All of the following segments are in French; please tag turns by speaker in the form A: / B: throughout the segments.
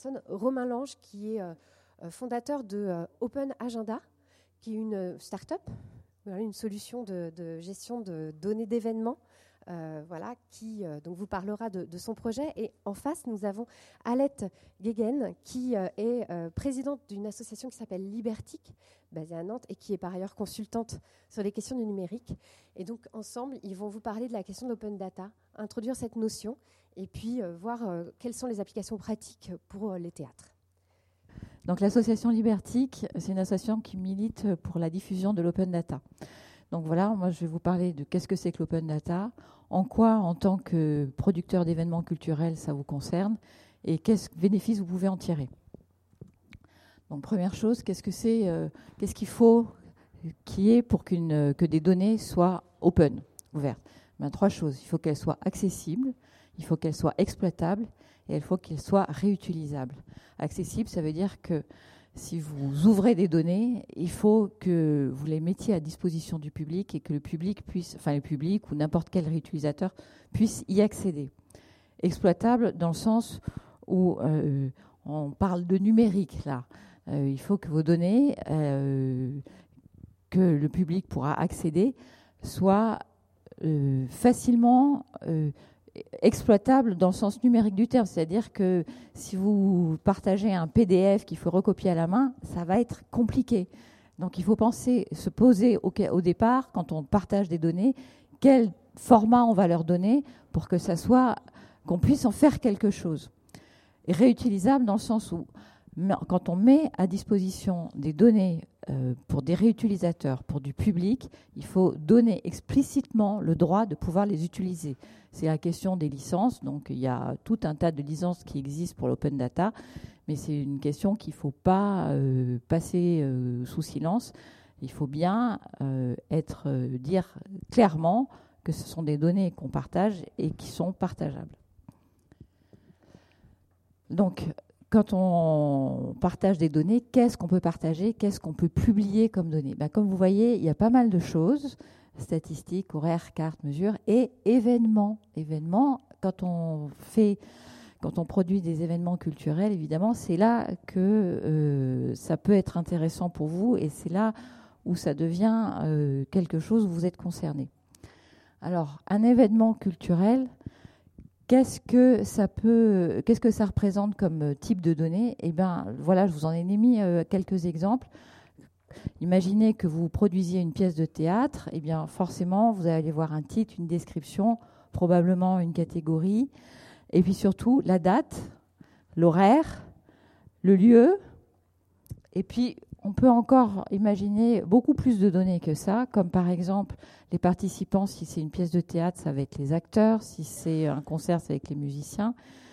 A: personnes. Romain Lange, qui est fondateur de Open Agenda, qui est une start-up, une solution de gestion de données d'événements, qui donc vous parlera de son projet. Et en face, nous avons Alette Guéguen, qui est présidente d'une association qui s'appelle Libertic, basée à Nantes, et qui est par ailleurs consultante sur les questions du numérique. Et donc, ensemble, ils vont vous parler de la question de l'open data, introduire cette notion, et puis voir quelles sont les applications pratiques pour les théâtres.
B: Donc, l'association Libertic, c'est une association qui milite pour la diffusion de l'open data. Donc voilà, moi je vais vous parler de qu'est-ce que c'est que l'open data, en quoi en tant que producteur d'événements culturels ça vous concerne et quels bénéfices vous pouvez en tirer. Donc première chose, qu'est-ce qu'il faut qu'il y ait pour que des données soient open, ouvertes? Trois choses, il faut qu'elles soient accessibles, il faut qu'elles soient exploitables et il faut qu'elles soient réutilisables. Accessible, ça veut dire que si vous ouvrez des données, il faut que vous les mettiez à disposition du public et que le public ou n'importe quel réutilisateur puisse y accéder. Exploitable dans le sens où on parle de numérique là. Il faut que vos données que le public pourra accéder soient facilement exploitable dans le sens numérique du terme, c'est-à-dire que si vous partagez un PDF qu'il faut recopier à la main, ça va être compliqué. Donc il faut se poser au départ, quand on partage des données, quel format on va leur donner pour que ça soit, qu'on puisse en faire quelque chose. Et réutilisable dans le sens où quand on met à disposition des données pour des réutilisateurs, pour du public, il faut donner explicitement le droit de pouvoir les utiliser. C'est la question des licences. Donc, il y a tout un tas de licences qui existent pour l'open data, mais c'est une question qu'il ne faut pas passer sous silence. Il faut bien dire clairement que ce sont des données qu'on partage et qui sont partageables. Donc, quand on partage des données, qu'est-ce qu'on peut partager? Qu'est-ce qu'on peut publier comme données? Comme vous voyez, il y a pas mal de choses, statistiques, horaires, cartes, mesures, et événements. Événements, quand on produit des événements culturels, évidemment, c'est là que ça peut être intéressant pour vous, et c'est là où ça devient quelque chose où vous êtes concerné. Alors, un événement culturel, qu'est-ce que ça représente comme type de données? Eh bien, voilà, je vous en ai mis quelques exemples. Imaginez que vous produisiez une pièce de théâtre. Eh bien, forcément, vous allez voir un titre, une description, probablement une catégorie, et puis surtout la date, l'horaire, le lieu, et puis on peut encore imaginer beaucoup plus de données que ça, comme par exemple les participants, si c'est une pièce de théâtre, c'est avec les acteurs, si c'est un concert, c'est avec les musiciens,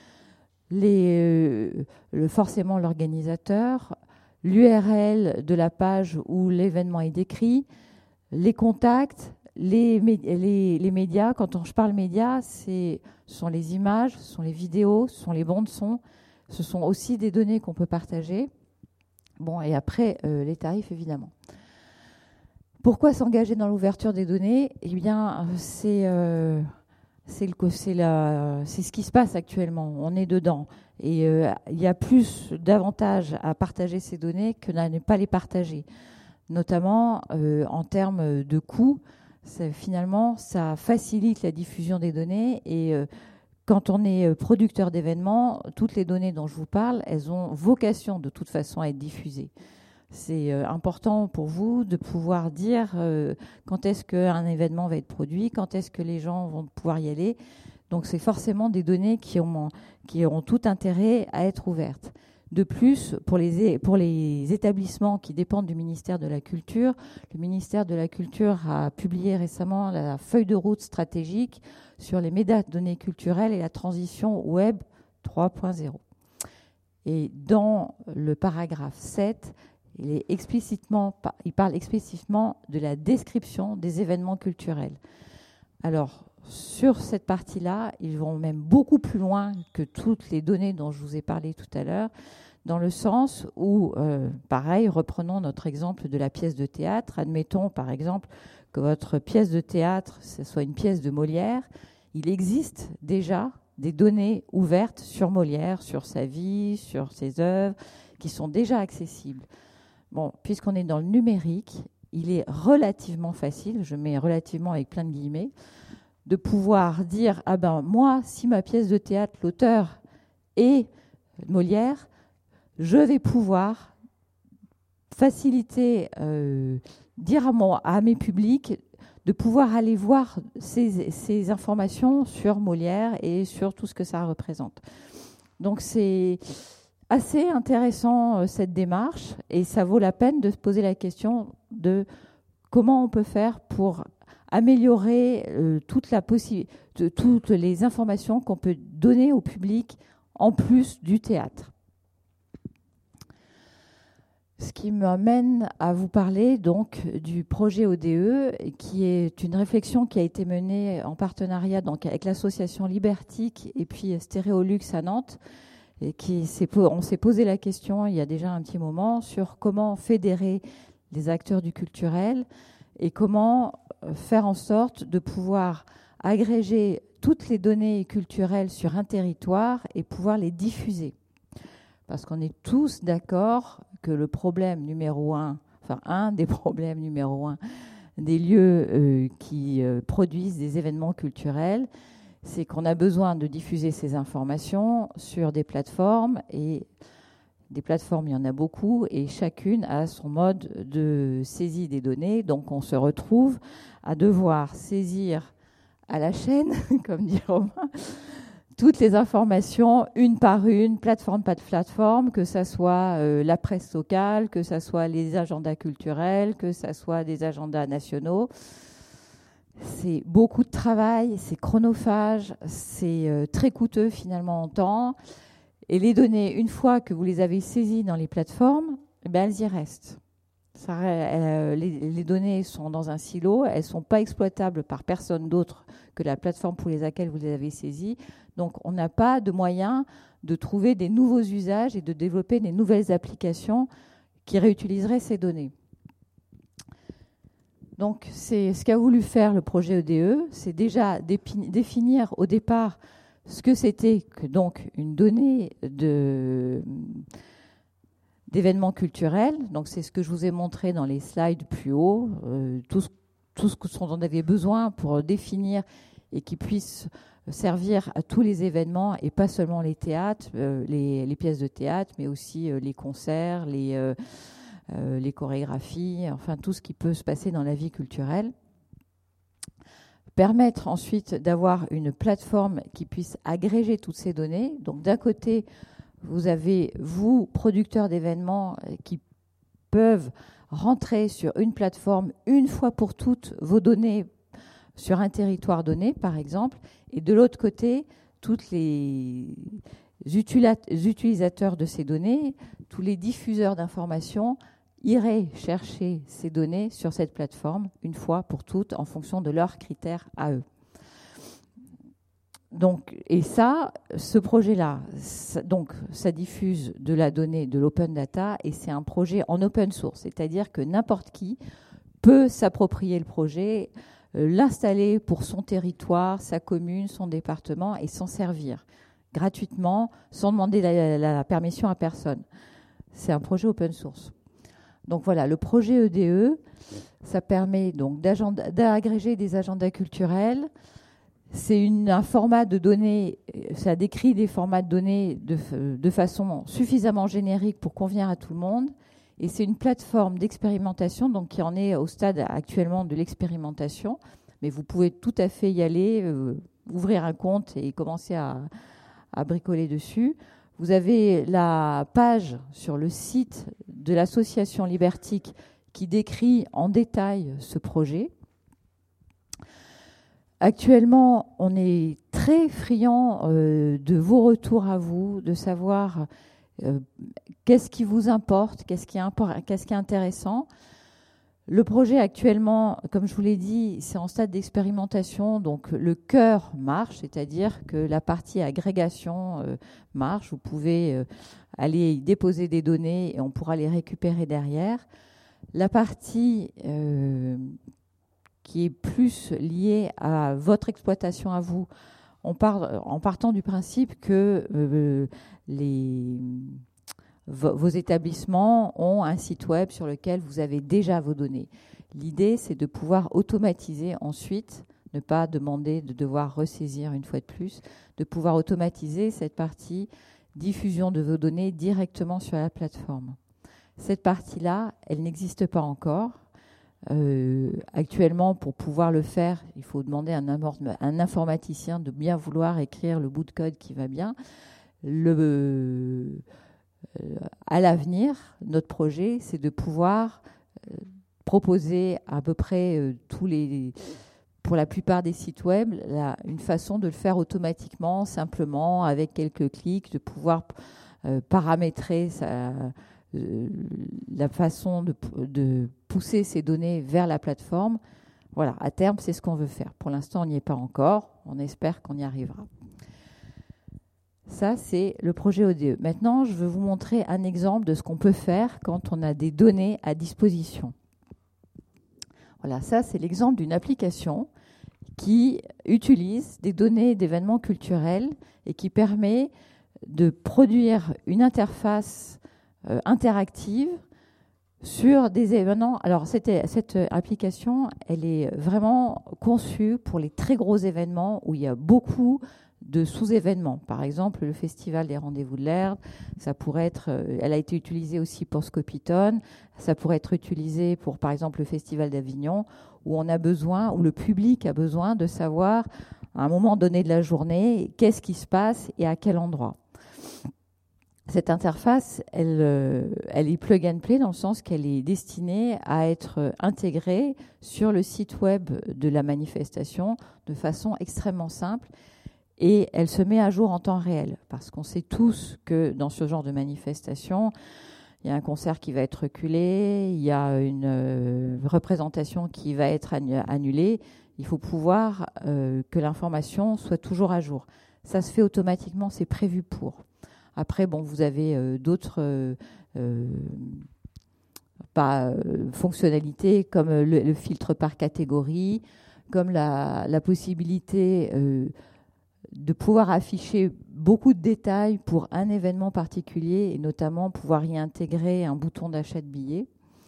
B: forcément l'organisateur, l'URL de la page où l'événement est décrit, les contacts, les médias. Quand je parle médias, ce sont les images, ce sont les vidéos, ce sont les bandes son, ce sont aussi des données qu'on peut partager. Bon, et après, les tarifs, évidemment. Pourquoi s'engager dans l'ouverture des données? Eh bien, c'est ce qui se passe actuellement. On est dedans. Et il y a plus d'avantages à partager ces données que à ne pas les partager. Notamment en termes de coûts. Finalement, ça facilite la diffusion des données. Et quand on est producteur d'événements, toutes les données dont je vous parle, elles ont vocation de toute façon à être diffusées. C'est important pour vous de pouvoir dire quand est-ce qu'un événement va être produit, quand est-ce que les gens vont pouvoir y aller. Donc c'est forcément des données qui auront tout intérêt à être ouvertes. De plus, pour les établissements qui dépendent du ministère de la Culture, le ministère de la Culture a publié récemment la feuille de route stratégique sur les métadonnées culturelles et la transition web 3.0. Et dans le paragraphe 7, il parle explicitement de la description des événements culturels. Alors, sur cette partie-là, ils vont même beaucoup plus loin que toutes les données dont je vous ai parlé tout à l'heure, dans le sens où, pareil, reprenons notre exemple de la pièce de théâtre. Admettons, par exemple, que votre pièce de théâtre, ce soit une pièce de Molière. Il existe déjà des données ouvertes sur Molière, sur sa vie, sur ses œuvres, qui sont déjà accessibles. Bon, puisqu'on est dans le numérique, il est relativement facile, je mets relativement avec plein de guillemets, de pouvoir dire « Ah ben moi, si ma pièce de théâtre, l'auteur est Molière, je vais pouvoir faciliter, dire à mes publics de pouvoir aller voir ces informations sur Molière et sur tout ce que ça représente. » Donc c'est assez intéressant cette démarche et ça vaut la peine de se poser la question de comment on peut faire pour améliorer toutes les informations qu'on peut donner au public en plus du théâtre. Ce qui m'amène à vous parler donc du projet ODE, qui est une réflexion qui a été menée en partenariat donc avec l'association Libertique et puis Stéréolux à Nantes. Et on s'est posé la question il y a déjà un petit moment sur comment fédérer les acteurs du culturel et comment faire en sorte de pouvoir agréger toutes les données culturelles sur un territoire et pouvoir les diffuser. Parce qu'on est tous d'accord que le problème numéro un, enfin un des problèmes numéro un des lieux qui produisent des événements culturels, c'est qu'on a besoin de diffuser ces informations sur des plateformes, et des plateformes, il y en a beaucoup, et chacune a son mode de saisie des données. Donc on se retrouve à devoir saisir à la chaîne, comme dit Romain, toutes les informations, une par une, plateforme par plateforme, que ça soit la presse locale, que ça soit les agendas culturels, que ça soit des agendas nationaux. C'est beaucoup de travail, c'est chronophage, c'est très coûteux finalement en temps. Et les données, une fois que vous les avez saisies dans les plateformes, elles y restent. Les données sont dans un silo, elles ne sont pas exploitables par personne d'autre que la plateforme pour laquelle vous les avez saisies. Donc on n'a pas de moyen de trouver des nouveaux usages et de développer des nouvelles applications qui réutiliseraient ces données. Donc c'est ce qu'a voulu faire le projet EDE, c'est déjà définir au départ ce que c'était que donc une donnée d'événements culturels. Donc c'est ce que je vous ai montré dans les slides plus haut, tout ce dont on avait besoin pour définir et qui puisse servir à tous les événements et pas seulement les théâtres, les pièces de théâtre, mais aussi les concerts, les chorégraphies, enfin tout ce qui peut se passer dans la vie culturelle. Permettre ensuite d'avoir une plateforme qui puisse agréger toutes ces données. Donc d'un côté, vous avez, vous, producteurs d'événements, qui peuvent rentrer sur une plateforme une fois pour toutes vos données sur un territoire donné, par exemple, et de l'autre côté, tous les utilisateurs de ces données, tous les diffuseurs d'informations iraient chercher ces données sur cette plateforme une fois pour toutes en fonction de leurs critères à eux. Donc, et ça, ce projet-là, ça diffuse de la donnée de l'open data et c'est un projet en open source, c'est-à-dire que n'importe qui peut s'approprier le projet, l'installer pour son territoire, sa commune, son département et s'en servir gratuitement sans demander la permission à personne. C'est un projet open source. Donc voilà, le projet EDE, ça permet donc d'agréger des agendas culturels. C'est un format de données, ça décrit des formats de données de façon suffisamment générique pour convenir à tout le monde. Et c'est une plateforme d'expérimentation, donc qui en est au stade actuellement de l'expérimentation. Mais vous pouvez tout à fait y aller, ouvrir un compte et commencer à bricoler dessus. Vous avez la page sur le site de l'association Libertique qui décrit en détail ce projet. Actuellement, on est très friand de vos retours à vous, de savoir qu'est-ce qui vous importe, qu'est-ce qui est intéressant. Le projet actuellement, comme je vous l'ai dit, c'est en stade d'expérimentation, donc le cœur marche, c'est-à-dire que la partie agrégation marche. Vous pouvez aller y déposer des données et on pourra les récupérer derrière. La partie qui est plus liée à votre exploitation à vous, on part en partant du principe que vos établissements ont un site web sur lequel vous avez déjà vos données. L'idée, c'est de pouvoir automatiser ensuite, ne pas demander de devoir ressaisir une fois de plus, de pouvoir automatiser cette partie diffusion de vos données directement sur la plateforme. Cette partie-là, elle n'existe pas encore. Actuellement, pour pouvoir le faire, il faut demander à un informaticien de bien vouloir écrire le bout de code qui va bien. À l'avenir, notre projet, c'est de pouvoir proposer à peu près pour la plupart des sites web, une façon de le faire automatiquement, simplement, avec quelques clics, de pouvoir paramétrer la façon de pousser ces données vers la plateforme. Voilà, à terme, c'est ce qu'on veut faire. Pour l'instant, on n'y est pas encore. On espère qu'on y arrivera. Ça, c'est le projet ODE. Maintenant, je veux vous montrer un exemple de ce qu'on peut faire quand on a des données à disposition. Voilà, ça, c'est l'exemple d'une application qui utilise des données d'événements culturels et qui permet de produire une interface interactive sur des événements. Alors, cette application, elle est vraiment conçue pour les très gros événements où il y a beaucoup de sous-événements. Par exemple, le Festival des Rendez-vous de l'Herbe, ça pourrait être, elle a été utilisée aussi pour Scopitone, ça pourrait être utilisé pour, par exemple, le Festival d'Avignon, où on a besoin, où le public a besoin de savoir, à un moment donné de la journée, qu'est-ce qui se passe et à quel endroit. Cette interface, elle est plug and play dans le sens qu'elle est destinée à être intégrée sur le site web de la manifestation de façon extrêmement simple. Et elle se met à jour en temps réel, parce qu'on sait tous que dans ce genre de manifestation, il y a un concert qui va être reculé, il y a une représentation qui va être annulée. Il faut pouvoir que l'information soit toujours à jour. Ça se fait automatiquement, c'est prévu pour. Après, bon, vous avez d'autres fonctionnalités comme le filtre par catégorie, comme la possibilité de pouvoir afficher beaucoup de détails pour un événement particulier et notamment pouvoir y intégrer un bouton d'achat de billets.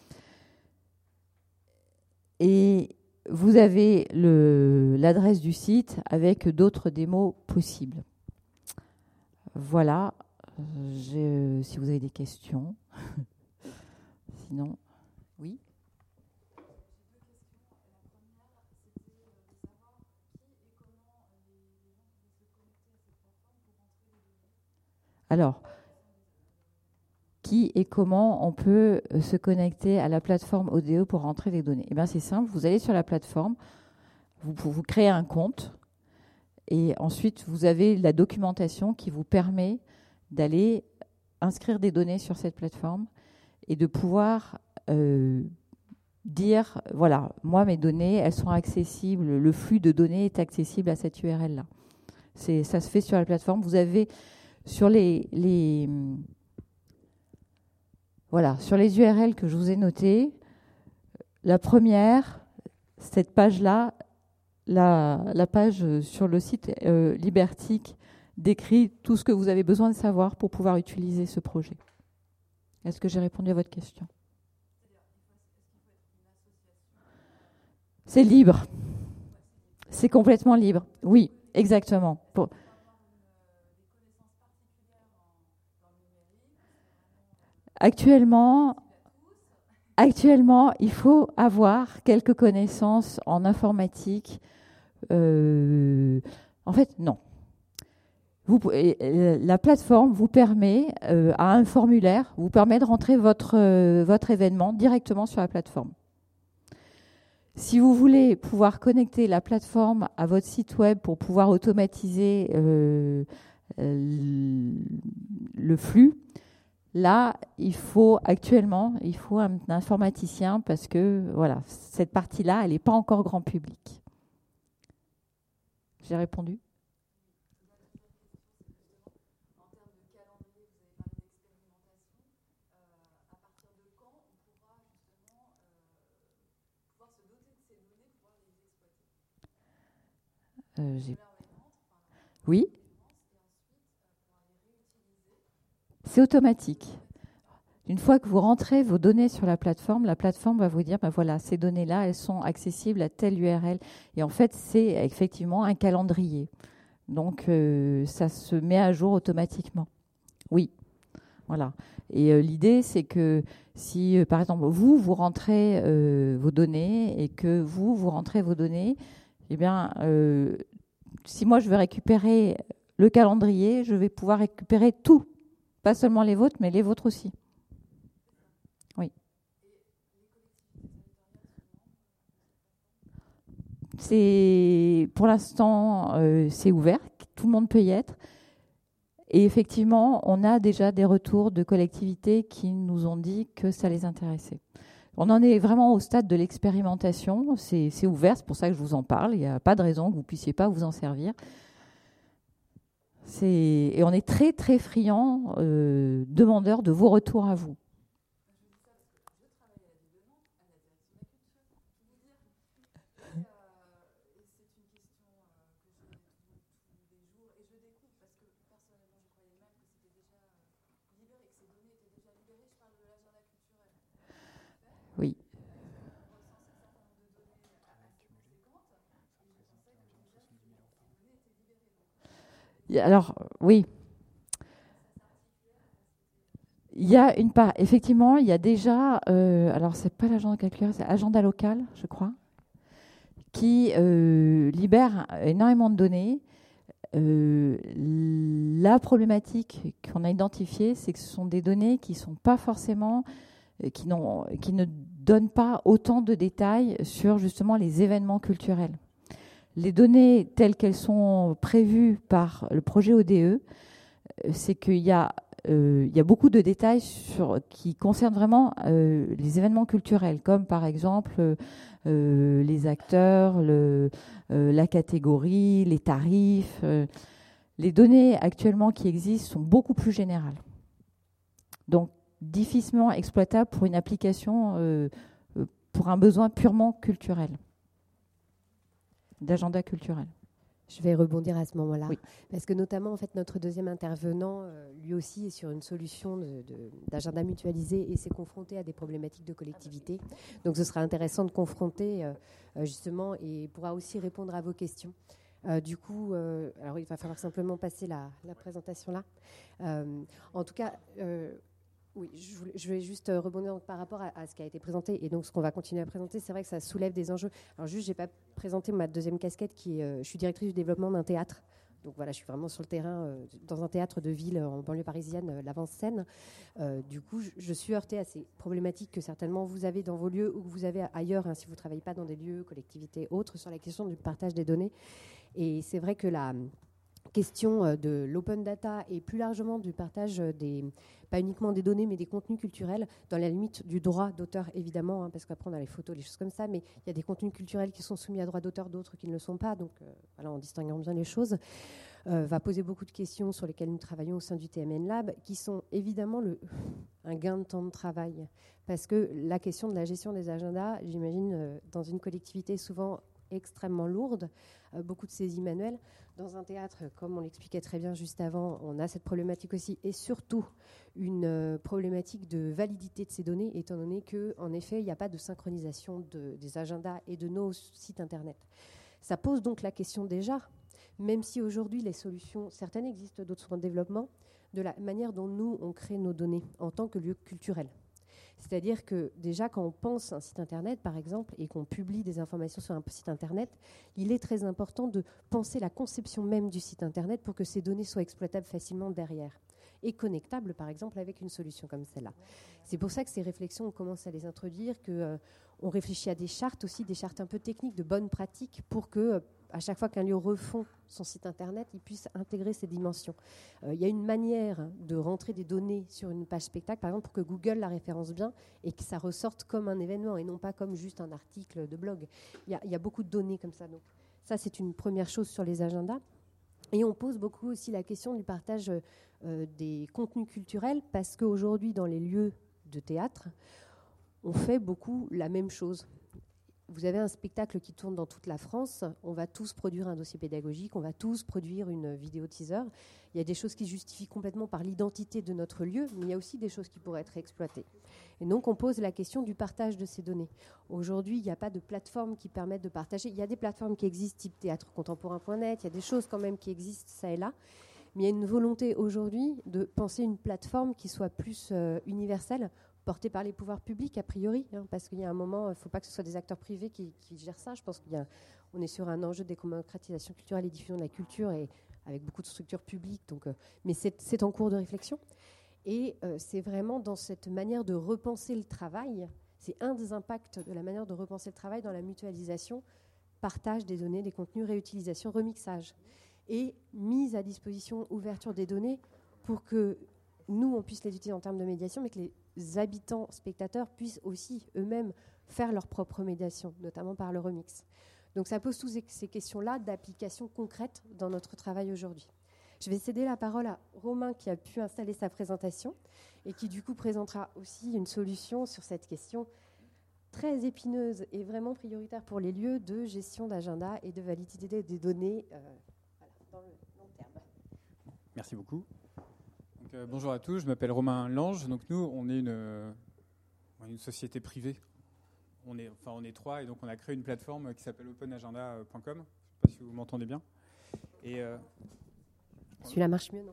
B: Et vous avez l'adresse du site avec d'autres démos possibles. Voilà. Si vous avez des questions. Sinon, oui. Alors, qui et comment on peut se connecter à la plateforme ODE pour rentrer les données? Eh bien, c'est simple. Vous allez sur la plateforme, vous créez un compte et ensuite, vous avez la documentation qui vous permet d'aller inscrire des données sur cette plateforme et de pouvoir dire, voilà, moi, mes données, elles sont accessibles, le flux de données est accessible à cette URL-là. Ça se fait sur la plateforme. Vous avez sur sur les URL que je vous ai notées, la première, cette page-là, la page sur le site Libertic décrit tout ce que vous avez besoin de savoir pour pouvoir utiliser ce projet. Est-ce que j'ai répondu à votre question? C'est libre. C'est complètement libre. Oui, exactement. Actuellement, il faut avoir quelques connaissances en informatique. En fait, non. La plateforme vous permet, à un formulaire, vous permet de rentrer votre événement directement sur la plateforme. Si vous voulez pouvoir connecter la plateforme à votre site web pour pouvoir automatiser le flux, là, il faut un informaticien parce que voilà, cette partie-là, elle n'est pas encore grand public. J'ai répondu? Oui. C'est automatique. Une fois que vous rentrez vos données sur la plateforme va vous dire, ben voilà, ces données-là, elles sont accessibles à telle URL. Et en fait, c'est effectivement un calendrier. Donc, ça se met à jour automatiquement. Oui, voilà. Et l'idée, c'est que si, par exemple, vous rentrez vos données et que vous rentrez vos données, eh bien, si moi, je veux récupérer le calendrier, je vais pouvoir récupérer tout. Pas seulement les vôtres, mais les vôtres aussi. Oui. Pour l'instant, c'est ouvert, tout le monde peut y être. Et effectivement, on a déjà des retours de collectivités qui nous ont dit que ça les intéressait. On en est vraiment au stade de l'expérimentation. C'est ouvert, c'est pour ça que je vous en parle. Il n'y a pas de raison que vous ne puissiez pas vous en servir. Et on est très, très friands, demandeurs de vos retours à vous. Oui. Alors, oui. Il y a une part, effectivement, il y a déjà, alors c'est pas l'agenda calculaire, c'est Agenda Local, je crois, qui libère énormément de données. La problématique qu'on a identifiée, c'est que ce sont des données qui sont pas forcément, qui ne donnent pas autant de détails sur justement les événements culturels. Les données telles qu'elles sont prévues par le projet ODE, c'est qu'il y a beaucoup de détails qui concernent vraiment les événements culturels, comme par exemple les acteurs, la catégorie, les tarifs. Les données actuellement qui existent sont beaucoup plus générales. Donc, difficilement exploitables pour une application, pour un besoin purement culturel, d'agenda culturel.
A: Je vais rebondir à ce moment-là,
B: oui.
A: Parce que notamment, en fait, notre deuxième intervenant, lui aussi, est sur une solution d'agenda mutualisé et s'est confronté à des problématiques de collectivité. Donc, ce sera intéressant de confronter, justement, et pourra aussi répondre à vos questions. Du coup, alors il va falloir simplement passer la présentation là. En tout cas, oui, je vais juste rebondir par rapport à ce qui a été présenté et donc ce qu'on va continuer à présenter. C'est vrai que ça soulève des enjeux. Alors juste, j'ai pas présenté ma deuxième casquette qui est, je suis directrice du développement d'un théâtre. Donc voilà, je suis vraiment sur le terrain dans un théâtre de ville en banlieue parisienne, l'Avance-Seine. Du coup, je suis heurtée à ces problématiques que certainement vous avez dans vos lieux ou que vous avez ailleurs, hein, si vous ne travaillez pas dans des lieux, collectivités, autres, sur la question du partage des données. Et c'est vrai que la question de l'open data et plus largement du partage pas uniquement des données, mais des contenus culturels, dans la limite du droit d'auteur, évidemment, hein, parce qu'après on a les photos, les choses comme ça, mais il y a des contenus culturels qui sont soumis à droit d'auteur, d'autres qui ne le sont pas, donc voilà, en distinguant bien les choses, va poser beaucoup de questions sur lesquelles nous travaillons au sein du TMN Lab, qui sont évidemment un gain de temps de travail, parce que la question de la gestion des agendas, j'imagine, dans une collectivité souvent extrêmement lourde, beaucoup de saisie manuelle. Dans un théâtre, comme on l'expliquait très bien juste avant, on a cette problématique aussi, et surtout une problématique de validité de ces données, étant donné qu'en effet, il n'y a pas de synchronisation des agendas et de nos sites Internet. Ça pose donc la question déjà, même si aujourd'hui les solutions, certaines existent, d'autres sont en développement, de la manière dont nous, on crée nos données en tant que lieu culturel. C'est-à-dire que déjà, quand on pense un site Internet, par exemple, et qu'on publie des informations sur un site Internet, il est très important de penser la conception même du site Internet pour que ces données soient exploitables facilement derrière et connectables, par exemple, avec une solution comme celle-là. C'est pour ça que ces réflexions, on commence à les introduire, qu'on réfléchit à des chartes aussi, des chartes un peu techniques, de bonnes pratiques, pour que à chaque fois qu'un lieu refond son site Internet, il puisse intégrer ces dimensions. Il y a une manière de rentrer des données sur une page spectacle, par exemple, pour que Google la référence bien et que ça ressorte comme un événement et non pas comme juste un article de blog. Il y a beaucoup de données comme ça. Donc, ça, c'est une première chose sur les agendas. Et on pose beaucoup aussi la question du partage des contenus culturels parce qu'aujourd'hui, dans les lieux de théâtre, on fait beaucoup la même chose. vous avez un spectacle qui tourne dans toute la France, on va tous produire un dossier pédagogique, on va tous produire une vidéo teaser. Il y a des choses qui justifient complètement par l'identité de notre lieu, mais il y a aussi des choses qui pourraient être exploitées. Et donc, on pose la question du partage de ces données. Aujourd'hui, il n'y a pas de plateforme qui permettent de partager. Il y a des plateformes qui existent, type théâtrecontemporain.net, il y a des choses quand même qui existent ça et là, mais il y a une volonté aujourd'hui de penser une plateforme qui soit plus universelle, porté par les pouvoirs publics, a priori, parce qu'il y a un moment, il ne faut pas que ce soit des acteurs privés qui gèrent ça. Je pense qu'on est sur un enjeu de démocratisation culturelle et diffusion de la culture, et avec beaucoup de structures publiques, mais c'est en cours de réflexion. Et c'est vraiment dans cette manière de repenser le travail, c'est un des impacts de la manière de repenser le travail dans la mutualisation, partage des données, des contenus, réutilisation, remixage, et mise à disposition, ouverture des données pour que nous, on puisse les utiliser en termes de médiation, mais que les habitants, spectateurs, puissent aussi eux-mêmes faire leur propre médiation, notamment par le remix. Donc ça pose toutes ces questions-là d'application concrète dans notre travail aujourd'hui. Je vais céder la parole à Romain qui a pu installer sa présentation et qui du coup présentera aussi une solution sur cette question très épineuse et vraiment prioritaire pour les lieux de gestion d'agenda et de validité des données dans le long terme.
C: Merci beaucoup. Bonjour à tous, je m'appelle Romain Lange. Donc nous, on est une société privée. On est 3 et donc on a créé une plateforme qui s'appelle openagenda.com. Je ne sais pas si vous m'entendez bien. Et
A: celui-là marche mieux, non?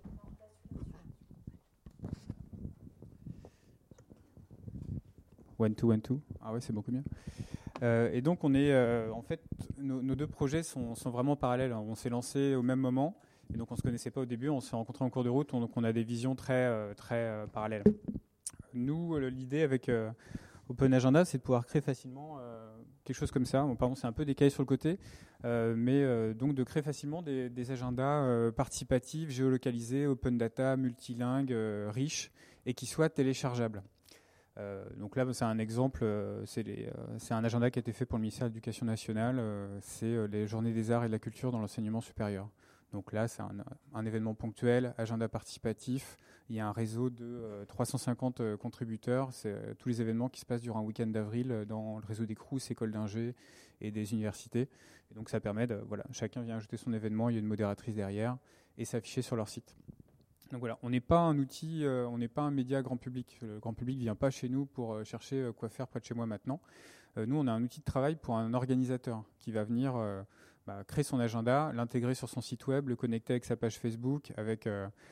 C: One, two. Ah ouais, c'est beaucoup mieux. Et donc on est, en fait, nos deux projets sont vraiment parallèles. On s'est lancé au même moment. Et donc on ne se connaissait pas au début, on s'est rencontrés en cours de route, donc on a des visions très parallèles. Nous, l'idée avec Open Agenda, c'est de pouvoir créer facilement quelque chose comme ça. Bon, pardon, c'est un peu décalé sur le côté, mais donc de créer facilement des agendas participatifs, géolocalisés, open data, multilingues, riches, et qui soient téléchargeables. Donc là, c'est un exemple, c'est un agenda qui a été fait pour le ministère de l'Éducation nationale, c'est les Journées des arts et de la culture dans l'enseignement supérieur. Donc là, c'est un événement ponctuel, agenda participatif. Il y a un réseau de 350 contributeurs. C'est tous les événements qui se passent durant un week-end d'avril dans le réseau des Crous, écoles d'ingé et des universités. Et donc ça permet chacun vient ajouter son événement, il y a une modératrice derrière et s'afficher sur leur site. Donc voilà, on n'est pas un outil, on n'est pas un média grand public. Le grand public ne vient pas chez nous pour chercher quoi faire près de chez moi maintenant. Nous, on a un outil de travail pour un organisateur qui va venir créer son agenda, l'intégrer sur son site web, le connecter avec sa page Facebook, avec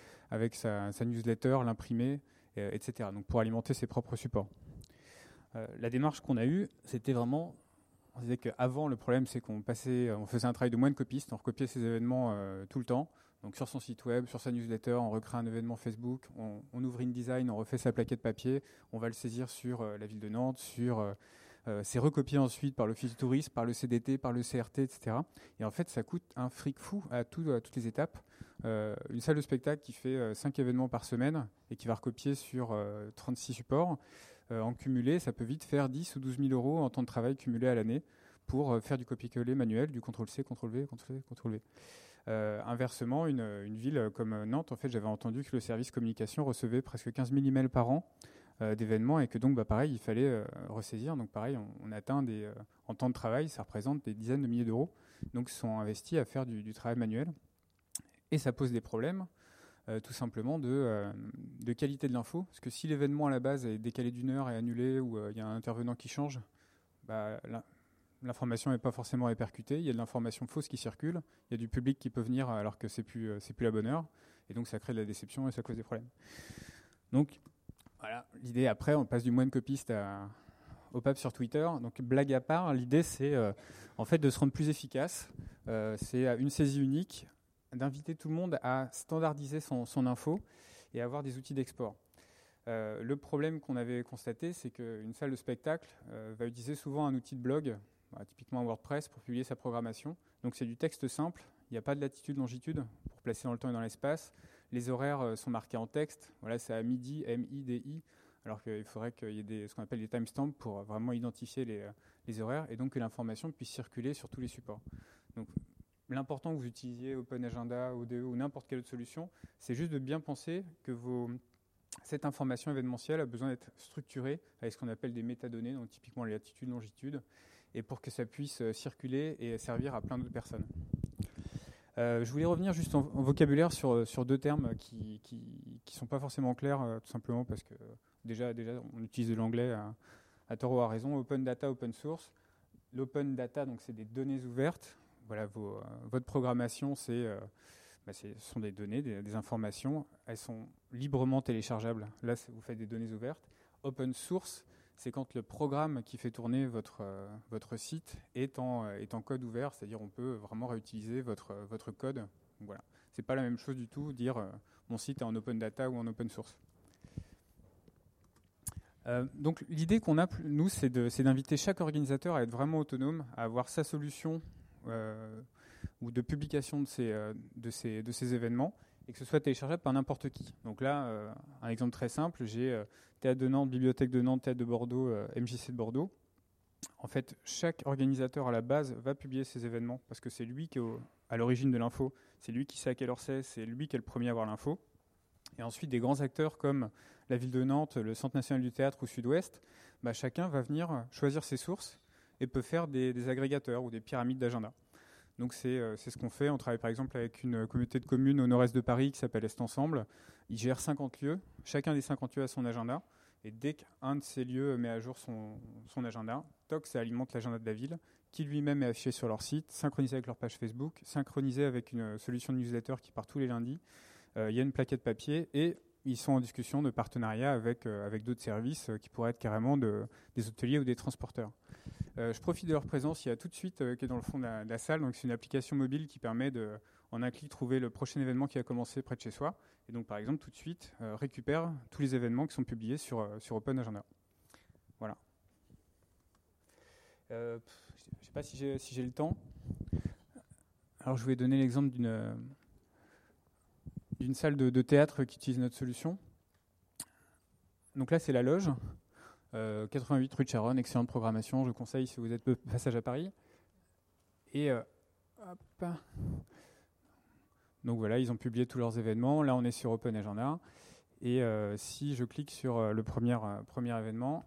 C: sa newsletter, l'imprimer, etc. Donc pour alimenter ses propres supports. La démarche qu'on a eue, c'était vraiment, on disait qu'avant, le problème, c'est on faisait un travail de moine copiste, on recopiait ses événements tout le temps. Donc sur son site web, sur sa newsletter, on recrée un événement Facebook, on ouvre InDesign, on refait sa plaquette papier, on va le saisir sur la ville de Nantes, c'est recopié ensuite par l'Office du tourisme, par le CDT, par le CRT, etc. Et en fait, ça coûte un fric fou à toutes les étapes. Une salle de spectacle qui fait 5 événements par semaine et qui va recopier sur 36 supports, en cumulé, ça peut vite faire 10 ou 12 000 euros en temps de travail cumulé à l'année pour faire du copier-coller manuel, du CTRL-C, CTRL-V, CTRL-C, CTRL-V. Inversement, une ville comme Nantes, en fait, j'avais entendu que le service communication recevait presque 15 000 emails par an d'événements et que donc, pareil, il fallait ressaisir. Donc, pareil, on atteint en temps de travail, ça représente des dizaines de milliers d'euros. Donc, ils sont investis à faire du travail manuel. Et ça pose des problèmes, tout simplement, de qualité de l'info. Parce que si l'événement, à la base, est décalé d'1 heure et annulé ou il y a un intervenant qui change, l'information n'est pas forcément répercutée. Il y a de l'information fausse qui circule. Il y a du public qui peut venir alors que c'est plus la bonne heure. Et donc, ça crée de la déception et ça cause des problèmes. Donc, voilà, l'idée, après, on passe du moine copiste au pape sur Twitter. Donc, blague à part, l'idée, c'est en fait de se rendre plus efficace. C'est une saisie unique, d'inviter tout le monde à standardiser son info et avoir des outils d'export. Le problème qu'on avait constaté, c'est qu'une salle de spectacle va utiliser souvent un outil de blog, typiquement WordPress, pour publier sa programmation. Donc, c'est du texte simple. Il n'y a pas de latitude, longitude pour placer dans le temps et dans l'espace. Les horaires sont marqués en texte. Voilà, c'est à midi, M-I-D-I, alors qu'il faudrait qu'il y ait ce qu'on appelle des timestamps pour vraiment identifier les horaires et donc que l'information puisse circuler sur tous les supports. Donc, l'important que vous utilisiez Open Agenda, ODE ou n'importe quelle autre solution, c'est juste de bien penser que cette information événementielle a besoin d'être structurée avec ce qu'on appelle des métadonnées, donc typiquement les latitudes, longitudes, et pour que ça puisse circuler et servir à plein d'autres personnes. Je voulais revenir juste en vocabulaire sur deux termes qui sont pas forcément clairs, tout simplement parce que déjà on utilise de l'anglais à tort ou à raison. Open data, open source. L'open data, donc c'est des données ouvertes. Voilà, votre programmation, ce sont des données, des informations. Elles sont librement téléchargeables. Là, vous faites des données ouvertes. Open source, c'est quand le programme qui fait tourner votre site est en code ouvert, c'est-à-dire on peut vraiment réutiliser votre code. Donc voilà, c'est pas la même chose du tout dire mon site est en open data ou en open source. Donc l'idée qu'on a, nous, c'est d'inviter chaque organisateur à être vraiment autonome, à avoir sa solution ou de publication de ces événements, et que ce soit téléchargeable par n'importe qui. Donc là, un exemple très simple, j'ai Théâtre de Nantes, Bibliothèque de Nantes, Théâtre de Bordeaux, MJC de Bordeaux. En fait, chaque organisateur à la base va publier ces événements, parce que c'est lui qui est à l'origine de l'info, c'est lui qui sait à quelle heure c'est lui qui est le premier à avoir l'info. Et ensuite, des grands acteurs comme la ville de Nantes, le Centre national du théâtre ou Sud-Ouest, chacun va venir choisir ses sources et peut faire des agrégateurs ou des pyramides d'agenda. Donc c'est ce qu'on fait. On travaille par exemple avec une communauté de communes au nord-est de Paris qui s'appelle Est Ensemble. Ils gèrent 50 lieux. Chacun des 50 lieux a son agenda. Et dès qu'un de ces lieux met à jour son agenda, ça alimente l'agenda de la ville, qui lui-même est affiché sur leur site, synchronisé avec leur page Facebook, synchronisé avec une solution de newsletter qui part tous les lundis. Il y a une plaquette papier et ils sont en discussion de partenariat avec d'autres services qui pourraient être carrément des hôteliers ou des transporteurs. Je profite de leur présence. Il y a tout de suite qui est dans le fond de la salle. Donc c'est une application mobile qui permet de, en un clic, trouver le prochain événement qui va commencer près de chez soi. Et donc par exemple tout de suite récupère tous les événements qui sont publiés sur Open Agenda. Voilà. Je ne sais pas si j'ai le temps. Alors je vais donner l'exemple d'une salle de théâtre qui utilise notre solution. Donc là c'est la Loge. 88 rue de Charonne, excellente programmation, je conseille si vous êtes de passage à Paris. Et hop. Donc voilà, ils ont publié tous leurs événements. Là, on est sur Open Agenda. Et si je clique sur le premier événement,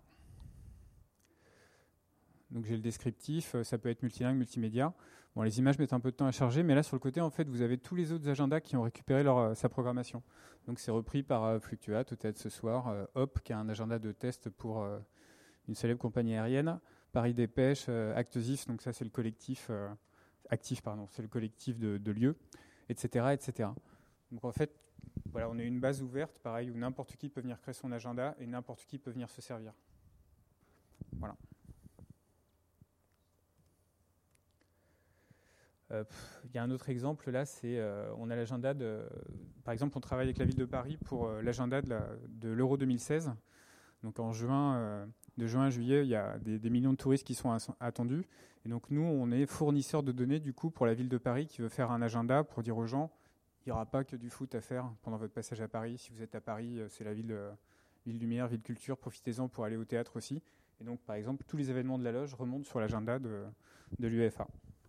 C: donc j'ai le descriptif, ça peut être multilingue, multimédia. Bon, les images mettent un peu de temps à charger, mais là, sur le côté, en fait, vous avez tous les autres agendas qui ont récupéré sa programmation. Donc c'est repris par Fluctuat, peut-être ce soir, Hop, qui a un agenda de test pour une célèbre compagnie aérienne, Paris Dépêche, Actesif, donc ça c'est le collectif, c'est le collectif de lieux, etc., etc. Donc en fait, voilà, on a une base ouverte, pareil, où n'importe qui peut venir créer son agenda et n'importe qui peut venir se servir. Voilà. Il y a un autre exemple, là, c'est on a l'agenda par exemple, on travaille avec la ville de Paris pour l'agenda de l'Euro 2016. Donc en de juin à juillet, il y a des millions de touristes qui sont attendus. Et donc nous, on est fournisseur de données du coup pour la ville de Paris qui veut faire un agenda pour dire aux gens, il n'y aura pas que du foot à faire pendant votre passage à Paris. Si vous êtes à Paris, c'est la ville lumière, ville culture, profitez-en pour aller au théâtre aussi. Et donc par exemple, tous les événements de la Loge remontent sur l'agenda de l'UEFA.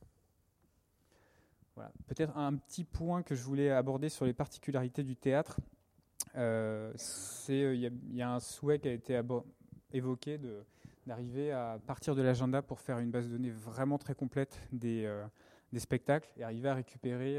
C: Voilà. Peut-être un petit point que je voulais aborder sur les particularités du théâtre. Il y a un souhait qui a été évoqué d'arriver à partir de l'agenda pour faire une base de données vraiment très complète des spectacles et arriver à récupérer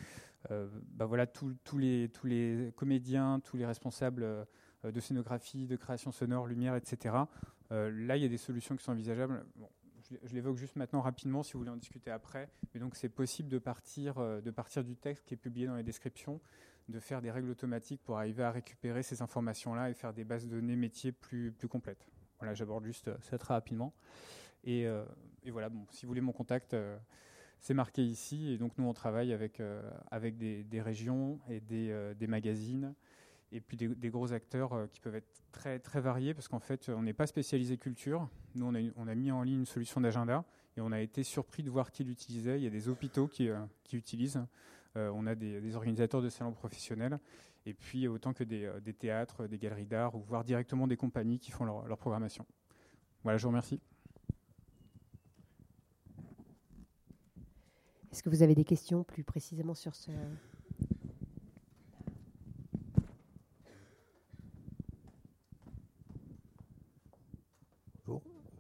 C: tous les comédiens, tous les responsables de scénographie, de création sonore, lumière, etc. Là, il y a des solutions qui sont envisageables. Bon, je l'évoque juste maintenant rapidement si vous voulez en discuter après. Mais donc c'est possible de partir du texte qui est publié dans les descriptions, de faire des règles automatiques pour arriver à récupérer ces informations-là et faire des bases de données métiers plus complètes. Voilà, j'aborde juste ça très rapidement. Et voilà, bon, si vous voulez mon contact, c'est marqué ici. Et donc nous, on travaille avec des régions et des magazines et puis des gros acteurs qui peuvent être très, très variés parce qu'en fait, on n'est pas spécialisé culture. Nous, on a mis en ligne une solution d'agenda et on a été surpris de voir qui l'utilisait. Il y a des hôpitaux qui utilisent. On a des organisateurs de salons professionnels et puis autant que des théâtres, des galeries d'art ou voire directement des compagnies qui font leur programmation. Voilà, je vous remercie.
A: Est-ce que vous avez des questions plus précisément sur ce...
D: Bonjour.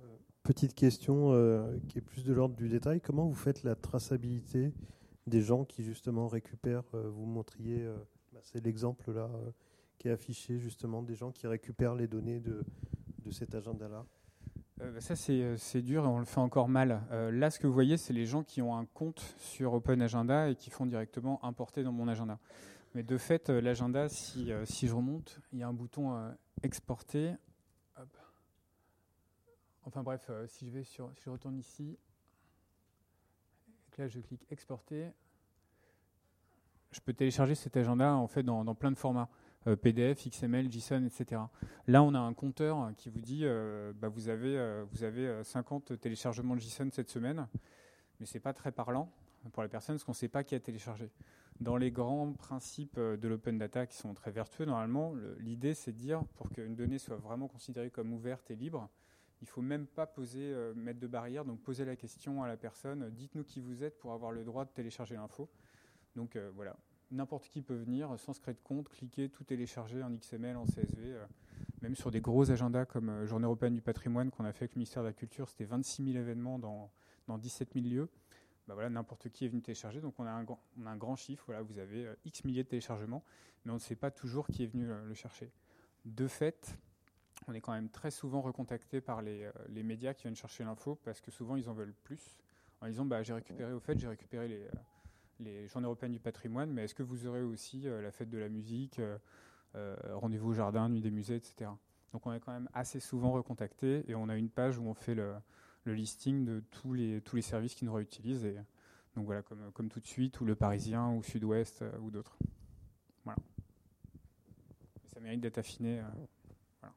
D: petite question qui est plus de l'ordre du détail. Comment vous faites la traçabilité des gens qui justement récupèrent, vous montriez, c'est l'exemple là qui est affiché justement, des gens qui récupèrent les données de cet agenda-là?
C: Ça, c'est dur et on le fait encore mal. Là, ce que vous voyez, c'est les gens qui ont un compte sur Open Agenda et qui font directement importer dans mon agenda. Mais de fait, l'agenda, si je remonte, il y a un bouton exporter. Hop. Enfin bref, si je retourne ici, et que là je clique exporter, je peux télécharger cet agenda en fait dans plein de formats. PDF, XML, JSON, etc. Là, on a un compteur qui vous dit vous avez 50 téléchargements de JSON cette semaine, mais c'est pas très parlant pour la personne parce qu'on ne sait pas qui a téléchargé. Dans les grands principes de l'open data qui sont très vertueux, normalement, l'idée c'est de dire pour qu'une donnée soit vraiment considérée comme ouverte et libre, il ne faut même pas mettre de barrière, donc poser la question à la personne, dites-nous qui vous êtes pour avoir le droit de télécharger l'info. Donc voilà. N'importe qui peut venir sans se créer de compte, cliquer, tout télécharger en XML, en CSV, même sur des gros agendas comme Journée européenne du patrimoine qu'on a fait avec le ministère de la Culture, c'était 26 000 événements dans 17 000 lieux. Voilà, n'importe qui est venu télécharger, donc on a un grand chiffre, voilà, vous avez X milliers de téléchargements, mais on ne sait pas toujours qui est venu le chercher. De fait, on est quand même très souvent recontacté par les médias qui viennent chercher l'info, parce que souvent ils en veulent plus, en disant j'ai récupéré les Journées européennes du patrimoine, mais est-ce que vous aurez aussi la fête de la musique, rendez-vous au jardin, nuit des musées, etc. Donc on est quand même assez souvent recontacté et on a une page où on fait le listing de tous les services qui nous réutilisent. Et donc voilà, comme tout de suite, ou Le Parisien, ou Sud-Ouest, ou d'autres. Voilà. Et ça mérite d'être affiné. Voilà.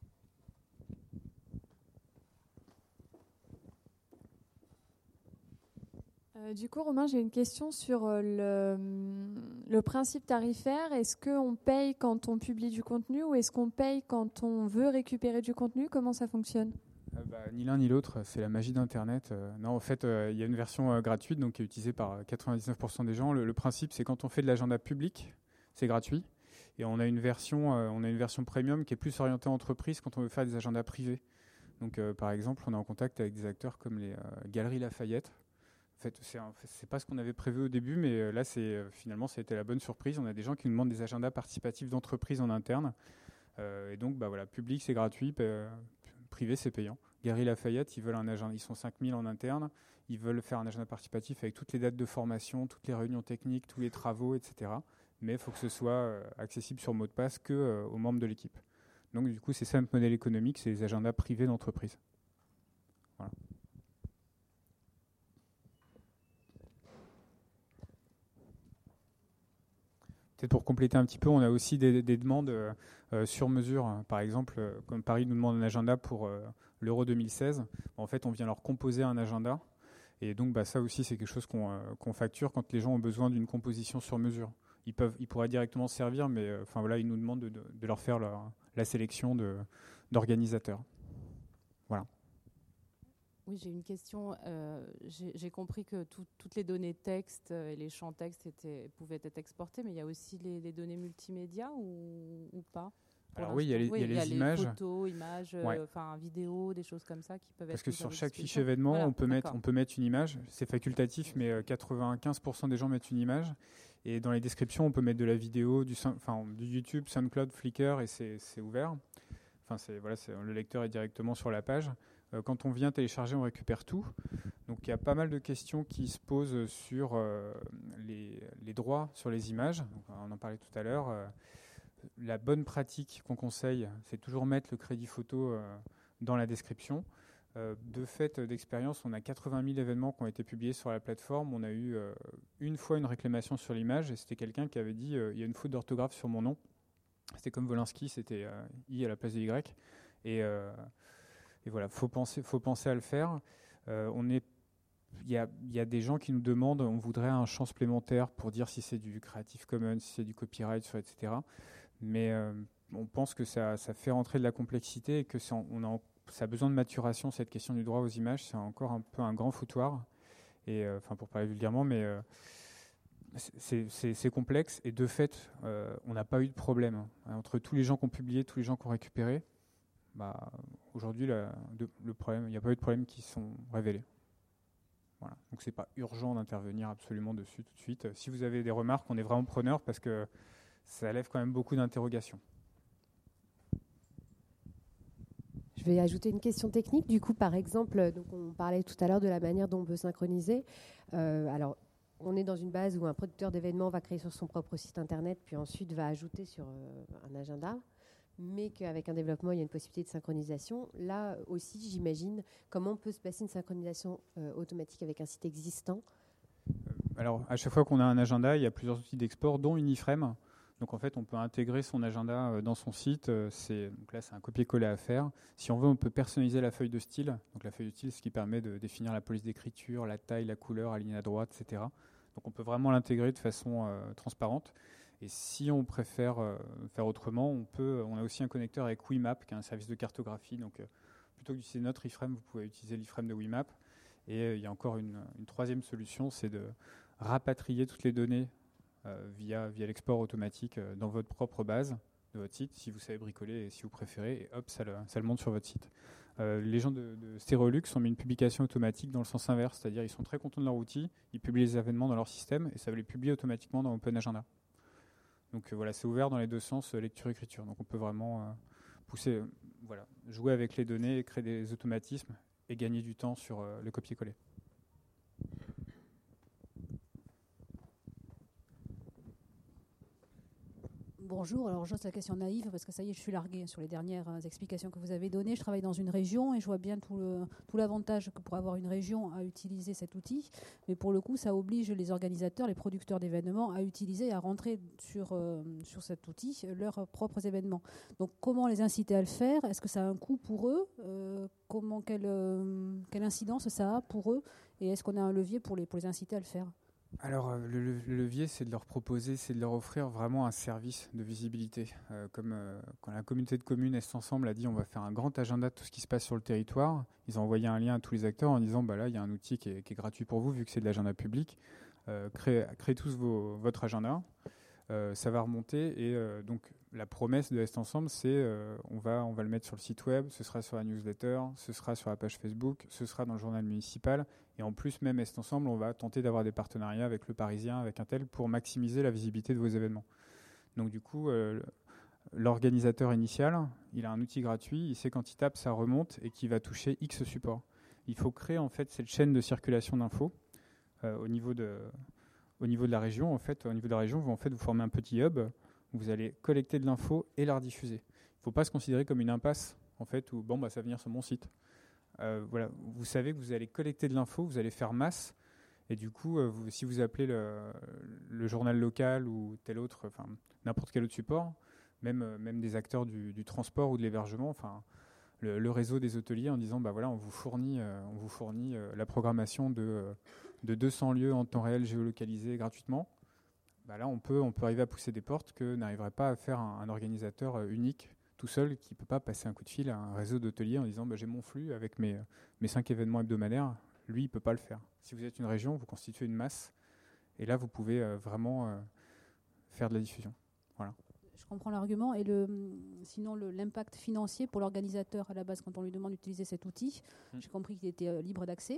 E: Du coup, Romain, j'ai une question sur le principe tarifaire. Est-ce qu'on paye quand on publie du contenu ou est-ce qu'on paye quand on veut récupérer du contenu? Comment ça fonctionne?
C: Ni l'un ni l'autre, c'est la magie d'Internet. Non, en fait, il y a une version gratuite donc, qui est utilisée par 99% des gens. Le principe, c'est quand on fait de l'agenda public, c'est gratuit. Et on a une version premium qui est plus orientée entreprise quand on veut faire des agendas privés. Donc, par exemple, on est en contact avec des acteurs comme les Galeries Lafayette. En fait, c'est pas ce qu'on avait prévu au début, mais là, finalement, ça a été la bonne surprise. On a des gens qui nous demandent des agendas participatifs d'entreprise en interne. Et donc, voilà, public, c'est gratuit. Privé, c'est payant. Galeries Lafayette, ils veulent un agenda, ils sont 5000 en interne, ils veulent faire un agenda participatif avec toutes les dates de formation, toutes les réunions techniques, tous les travaux, etc. Mais il faut que ce soit accessible sur mot de passe qu'aux membres de l'équipe. Donc du coup, c'est ça notre modèle économique, c'est les agendas privés d'entreprise. Voilà. Peut-être pour compléter un petit peu, on a aussi des demandes sur mesure. Par exemple, comme Paris nous demande un agenda pour l'Euro 2016, en fait, on vient leur composer un agenda. Et donc, ça aussi, c'est quelque chose qu'on facture quand les gens ont besoin d'une composition sur mesure. Ils pourraient directement se servir, mais ils nous demandent de leur faire la sélection d'organisateurs. Voilà.
F: Oui, j'ai une question. J'ai compris que toutes les données texte et les champs texte pouvaient être exportés, mais il y a aussi les données multimédia ou pas?
C: Alors oui, il y a les images.
F: Les photos, images, vidéos, des choses comme ça qui peuvent être.
C: Parce que sur chaque fichier événement, voilà, on peut mettre une image. C'est facultatif, mais 95% des gens mettent une image. Et dans les descriptions, on peut mettre de la vidéo, du YouTube, SoundCloud, Flickr, et c'est ouvert. Le lecteur est directement sur la page. Quand on vient télécharger, on récupère tout. Donc il y a pas mal de questions qui se posent sur les droits sur les images. Donc, on en parlait tout à l'heure. La bonne pratique qu'on conseille, c'est toujours mettre le crédit photo dans la description. De fait, d'expérience, on a 80 000 événements qui ont été publiés sur la plateforme. On a eu une fois une réclamation sur l'image, et c'était quelqu'un qui avait dit il y a une faute d'orthographe sur mon nom. C'était comme Volinsky, c'était I à la place de Y. Et voilà, faut penser à le faire. Il y a des gens qui nous demandent, on voudrait un champ supplémentaire pour dire si c'est du Creative Commons, si c'est du copyright, etc. Mais on pense que ça fait rentrer de la complexité et que ça a besoin de maturation, cette question du droit aux images. C'est encore un peu un grand foutoir. Et pour parler vulgairement, mais c'est complexe. Et de fait, on n'a pas eu de problème. Entre tous les gens qui ont publié, tous les gens qui ont récupéré, aujourd'hui, le problème, il n'y a pas eu de problèmes qui sont révélés. Voilà. Donc c'est pas urgent d'intervenir absolument dessus tout de suite. Si vous avez des remarques, on est vraiment preneur parce que ça lève quand même beaucoup d'interrogations.
A: Je vais ajouter une question technique. Du coup, par exemple, donc on parlait tout à l'heure de la manière dont on peut synchroniser. Alors, on est dans une base où un producteur d'événements va créer sur son propre site internet, puis ensuite va ajouter sur un agenda, mais qu'avec un développement, il y a une possibilité de synchronisation. Là aussi, j'imagine, comment peut se passer une synchronisation automatique avec un site existant?
C: Alors, à chaque fois qu'on a un agenda, il y a plusieurs outils d'export, dont une iframe. Donc, en fait, on peut intégrer son agenda dans son site. Donc là, c'est un copier-coller à faire. Si on veut, on peut personnaliser la feuille de style. Donc, la feuille de style, ce qui permet de définir la police d'écriture, la taille, la couleur, alignée à droite, etc. Donc, on peut vraiment l'intégrer de façon transparente. Et si on préfère faire autrement, on a aussi un connecteur avec Wimap, qui est un service de cartographie. Donc, plutôt que d'utiliser notre iframe, vous pouvez utiliser l'iframe de Wimap. Et il y a encore une troisième solution, c'est de rapatrier toutes les données via l'export automatique dans votre propre base de votre site, si vous savez bricoler et si vous préférez, et hop, ça le monte sur votre site. Les gens de Stereolux ont mis une publication automatique dans le sens inverse, c'est-à-dire ils sont très contents de leur outil, ils publient les événements dans leur système et ça va les publier automatiquement dans Open Agenda. Donc voilà, c'est ouvert dans les deux sens, lecture-écriture. Donc on peut vraiment pousser, jouer avec les données, créer des automatismes et gagner du temps sur le copier-coller.
G: Bonjour, alors j'ose la question naïve parce que ça y est, je suis larguée sur les dernières explications que vous avez données. Je travaille dans une région et je vois bien tout l'avantage que pourrait avoir une région à utiliser cet outil. Mais pour le coup, ça oblige les organisateurs, les producteurs d'événements à utiliser et à rentrer sur cet outil leurs propres événements. Donc comment les inciter à le faire? Est-ce que ça a un coût pour eux? Quelle incidence ça a pour eux? Et est-ce qu'on a un levier pour les inciter à le faire?
C: Alors, le levier, c'est de leur proposer, c'est de leur offrir vraiment un service de visibilité. Comme quand la communauté de communes Est Ensemble a dit on va faire un grand agenda de tout ce qui se passe sur le territoire, ils ont envoyé un lien à tous les acteurs en disant là, il y a un outil qui est gratuit pour vous, vu que c'est de l'agenda public. Créez tous votre agenda. Ça va remonter et donc la promesse de Est Ensemble, c'est on va le mettre sur le site web, ce sera sur la newsletter, ce sera sur la page Facebook, ce sera dans le journal municipal et en plus même Est Ensemble, on va tenter d'avoir des partenariats avec Le Parisien, avec un tel pour maximiser la visibilité de vos événements. Donc du coup, l'organisateur initial, il a un outil gratuit, il sait quand il tape, ça remonte et qui va toucher X support. Il faut créer en fait cette chaîne de circulation d'infos au niveau de la région. En fait, au niveau de la région, vous formez un petit hub où vous allez collecter de l'info et la rediffuser. Il ne faut pas se considérer comme une impasse, en fait, où ça va venir sur mon site. Vous savez que vous allez collecter de l'info, vous allez faire masse, et du coup, si vous appelez le journal local ou tel autre, n'importe quel autre support, même des acteurs du transport ou de l'hébergement, le réseau des hôteliers, en disant on vous fournit la programmation de 200 lieux en temps réel géolocalisés gratuitement. Là, on peut arriver à pousser des portes que n'arriverait pas à faire un organisateur unique tout seul qui ne peut pas passer un coup de fil à un réseau d'hôteliers en disant j'ai mon flux avec mes 5 événements hebdomadaires. Lui, il ne peut pas le faire. Si vous êtes une région, vous constituez une masse et là, vous pouvez vraiment faire de la diffusion. Voilà.
G: Je comprends l'argument. Et sinon, l'impact financier pour l'organisateur à la base, quand on lui demande d'utiliser cet outil, j'ai compris qu'il était libre d'accès.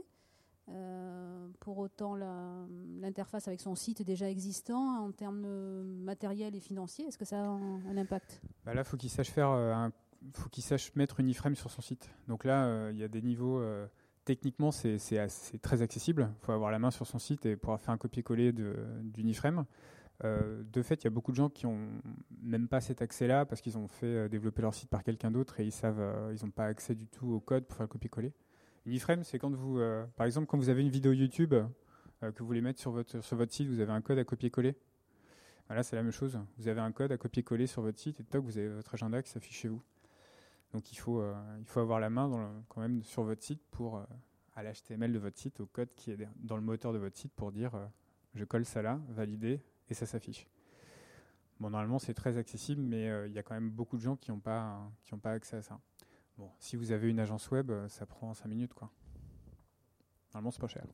G: Pour autant, l'interface avec son site déjà existant, en termes matériels et financiers, est-ce que ça a un impact? Là,
C: il faut qu'il sache faut qu'il sache mettre une iframe sur son site. Donc là, il y a des niveaux. Techniquement, c'est très accessible. Il faut avoir la main sur son site et pouvoir faire un copier-coller d'une iframe. De fait, il y a beaucoup de gens qui n'ont même pas cet accès-là parce qu'ils ont fait développer leur site par quelqu'un d'autre et ils n'ont pas accès du tout au code pour faire le copier-coller. Une iframe, c'est quand vous, par exemple, quand vous avez une vidéo YouTube que vous voulez mettre sur votre site, vous avez un code à copier-coller. Là, c'est la même chose. Vous avez un code à copier-coller sur votre site et toc, vous avez votre agenda qui s'affiche chez vous. Donc, il faut avoir la main quand même sur votre site pour, à l'HTML de votre site, au code qui est dans le moteur de votre site pour dire je colle ça là, valider, et ça s'affiche. Bon, normalement, c'est très accessible, mais il y a quand même beaucoup de gens qui n'ont pas accès à ça. Bon, si vous avez une agence web, ça prend 5 minutes, quoi. Normalement, c'est pas cher.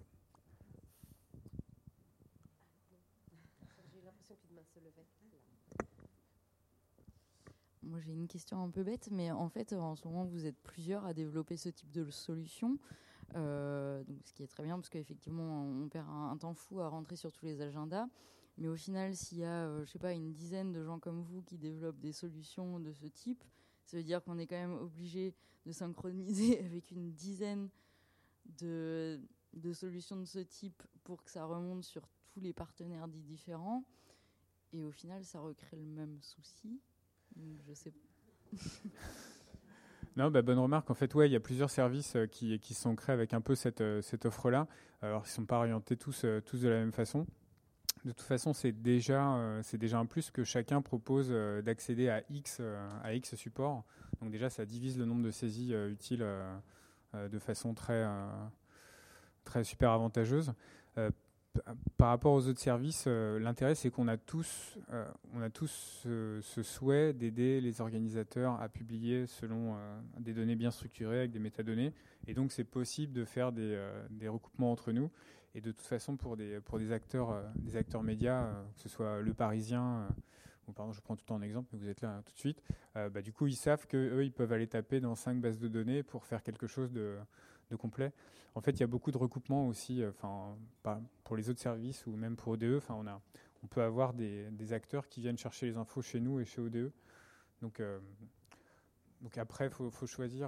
F: Moi,
H: moi j'ai une question un peu bête, mais en fait en ce moment vous êtes plusieurs à développer ce type de solution, donc, ce qui est très bien parce qu'effectivement on perd un temps fou à rentrer sur tous les agendas, mais au final s'il y a je sais pas une dizaine de gens comme vous qui développent des solutions de ce type, ça veut dire qu'on est quand même obligé de synchroniser avec une dizaine de solutions de ce type pour que ça remonte sur tous les partenaires dits différents. Et au final, ça recrée le même souci. Donc, je sais pas.
C: Non, bonne remarque. En fait, ouais, il y a plusieurs services qui sont créés avec un peu cette offre-là. Alors, ils ne sont pas orientés tous de la même façon. De toute façon, c'est déjà un plus que chacun propose d'accéder à X support. Donc déjà, ça divise le nombre de saisies utiles de façon très super avantageuse. Par rapport aux autres services, l'intérêt c'est qu'on a tous ce souhait d'aider les organisateurs à publier selon des données bien structurées avec des métadonnées, et donc c'est possible de faire des recoupements entre nous. Et de toute façon, pour des acteurs médias, que ce soit Le Parisien, ou pardon, je prends tout le temps un exemple, mais vous êtes là tout de suite, du coup ils savent qu'eux ils peuvent aller taper dans 5 bases de données pour faire quelque chose de complet. En fait, il y a beaucoup de recoupements aussi, pour les autres services ou même pour ODE. On peut avoir des acteurs qui viennent chercher les infos chez nous et chez ODE. Donc après, faut choisir.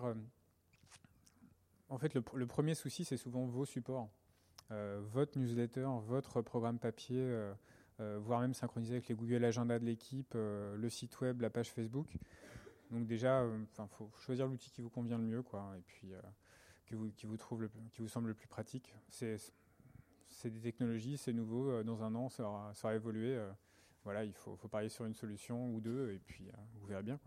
C: En fait, le premier souci, c'est souvent vos supports, votre newsletter, votre programme papier, voire même synchronisé avec les Google Agenda de l'équipe, le site web, la page Facebook. Donc déjà, faut choisir l'outil qui vous convient le mieux, quoi. Et puis qui vous semble le plus pratique. C'est des technologies, c'est nouveau. Dans un an, ça aura évolué. Voilà, il faut parier sur une solution ou deux, et puis vous verrez bien, quoi.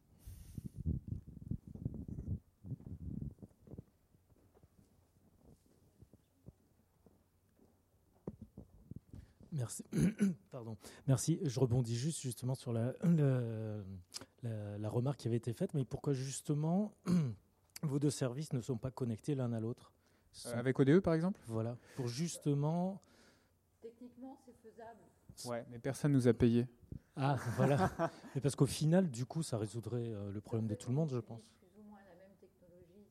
I: Merci. Pardon. Merci. Je rebondis justement sur la remarque qui avait été faite. Mais pourquoi justement vos deux services ne sont pas connectés l'un à l'autre?
C: Avec ODE, par exemple?
I: Voilà. Pour justement...
B: Techniquement, c'est faisable.
C: Ouais, mais personne nous a payé.
I: Ah, voilà. Mais parce qu'au final, du coup, ça résoudrait le problème de tout le monde, je pense.
B: Plus ou moins la même technologie,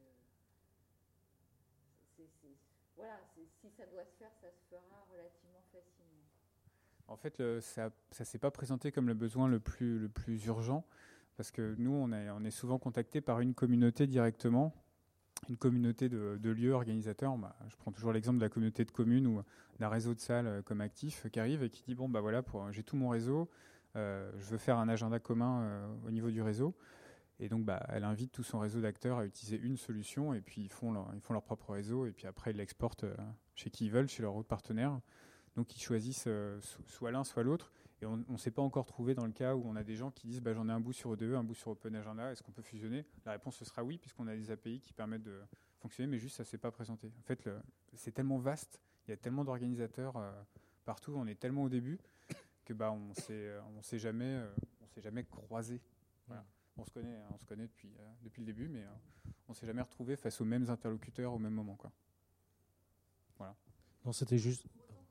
B: voilà, si ça doit se faire, ça se fera relativement facilement.
C: En fait, ça s'est pas présenté comme le besoin le plus urgent, parce que nous, on est souvent contacté par une communauté directement, une communauté de lieux organisateurs. Je prends toujours l'exemple de la communauté de communes ou d'un réseau de salles comme Actif qui arrive et qui dit voilà, j'ai tout mon réseau, je veux faire un agenda commun au niveau du réseau. Et donc, elle invite tout son réseau d'acteurs à utiliser une solution, et puis ils font leur propre réseau, et puis après ils l'exportent chez qui ils veulent, chez leur autre partenaire. Donc ils choisissent soit l'un, soit l'autre. Et on ne s'est pas encore trouvé dans le cas où on a des gens qui disent j'en ai un bout sur ODE, un bout sur Open Agenda, est-ce qu'on peut fusionner? La réponse ce sera oui, puisqu'on a des API qui permettent de fonctionner, mais juste ça ne s'est pas présenté. En fait, c'est tellement vaste, il y a tellement d'organisateurs partout, on est tellement au début que on s'est jamais croisés. Voilà. On se connaît depuis le début, mais on ne s'est jamais retrouvé face aux mêmes interlocuteurs au même moment, quoi. Voilà.
I: Non, c'était juste...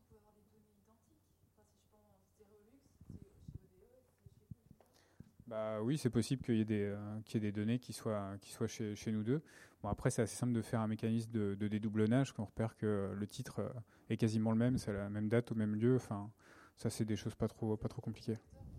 C: Oui, c'est possible qu'il y ait des données qui soient chez nous deux. Bon, après, c'est assez simple de faire un mécanisme de dédoublonnage, qu'on repère que le titre est quasiment le même, c'est la même date au même lieu. Enfin, ça, c'est des choses pas trop compliquées.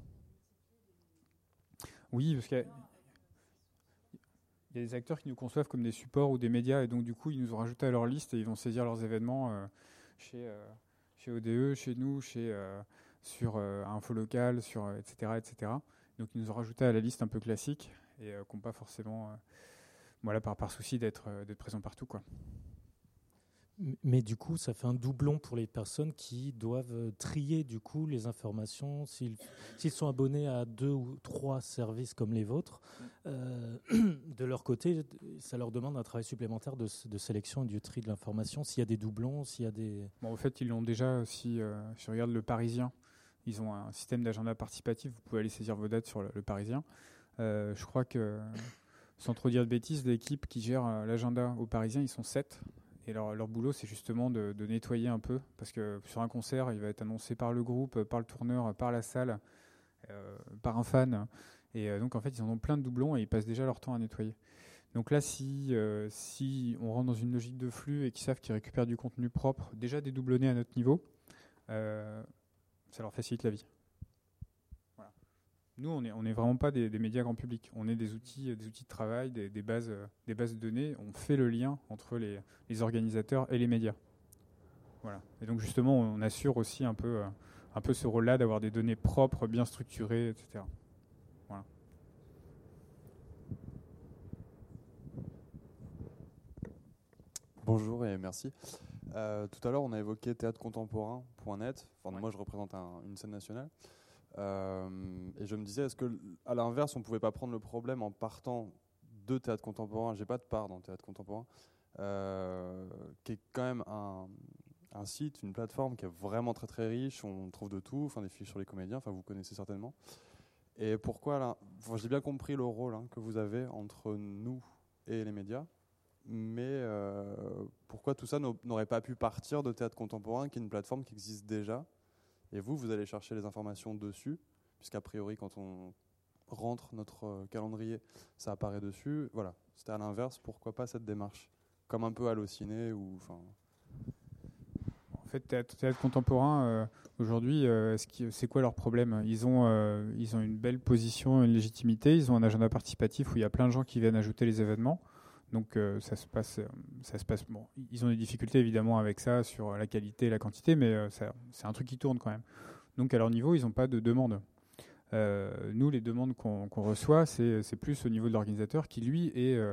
C: Oui, parce qu'il y a des acteurs qui nous conçoivent comme des supports ou des médias, et donc du coup, ils nous ont rajouté à leur liste et ils vont saisir leurs événements chez ODE, chez nous, sur Info Local, etc., etc. Donc ils nous ont rajouté à la liste un peu classique et qui n'ont pas forcément, par souci d'être présents partout, quoi.
I: Mais du coup, ça fait un doublon pour les personnes qui doivent trier du coup les informations. S'ils sont abonnés à 2 ou 3 services comme les vôtres, de leur côté, ça leur demande un travail supplémentaire de sélection et du tri de l'information. S'il y a des doublons, s'il y a des...
C: En fait, ils l'ont déjà aussi. Si on regarde Le Parisien, ils ont un système d'agenda participatif. Vous pouvez aller saisir vos dates sur le Parisien. Je crois que, sans trop dire de bêtises, l'équipe qui gère l'agenda au Parisien, ils sont 7. Et leur boulot, c'est justement de nettoyer un peu, parce que sur un concert, il va être annoncé par le groupe, par le tourneur, par la salle, par un fan. Et donc, en fait, ils en ont plein de doublons et ils passent déjà leur temps à nettoyer. Donc là, si on rentre dans une logique de flux et qu'ils savent qu'ils récupèrent du contenu propre, déjà dédoublonné à notre niveau, ça leur facilite la vie. Voilà. Nous, on n'est vraiment pas des médias grand public. On est des outils de travail, des bases de données. On fait le lien entre les organisateurs et les médias. Voilà. Et donc justement, on assure aussi un peu ce rôle-là d'avoir des données propres, bien structurées, etc. Voilà.
J: Bonjour et merci. Tout à l'heure, on a évoqué théâtrecontemporain.net. Enfin, moi, je représente une scène nationale. Et je me disais, est-ce que, à l'inverse, on ne pouvait pas prendre le problème en partant de théâtre contemporain? J'ai pas de part dans le théâtre contemporain, qui est quand même un site, une plateforme qui est vraiment très très riche. On trouve de tout, enfin des fiches sur les comédiens. Enfin, vous connaissez certainement. Et pourquoi là, j'ai bien compris le rôle que vous avez entre nous et les médias. Mais pourquoi tout ça n'aurait pas pu partir de Théâtre Contemporain, qui est une plateforme qui existe déjà, et vous allez chercher les informations dessus, puisqu'a priori, quand on rentre notre calendrier, ça apparaît dessus. Voilà, c'était à l'inverse, pourquoi pas cette démarche? Comme un peu Allociné ou...
C: En fait, Théâtre Contemporain, aujourd'hui, c'est quoi leur problème? Ils ont une belle position, une légitimité, ils ont un agenda participatif où il y a plein de gens qui viennent ajouter les événements. Donc ça se passe. Bon, ils ont des difficultés évidemment avec ça sur la qualité et la quantité, mais c'est un truc qui tourne quand même. Donc à leur niveau, ils n'ont pas de demande. Nous, les demandes qu'on reçoit, c'est plus au niveau de l'organisateur qui lui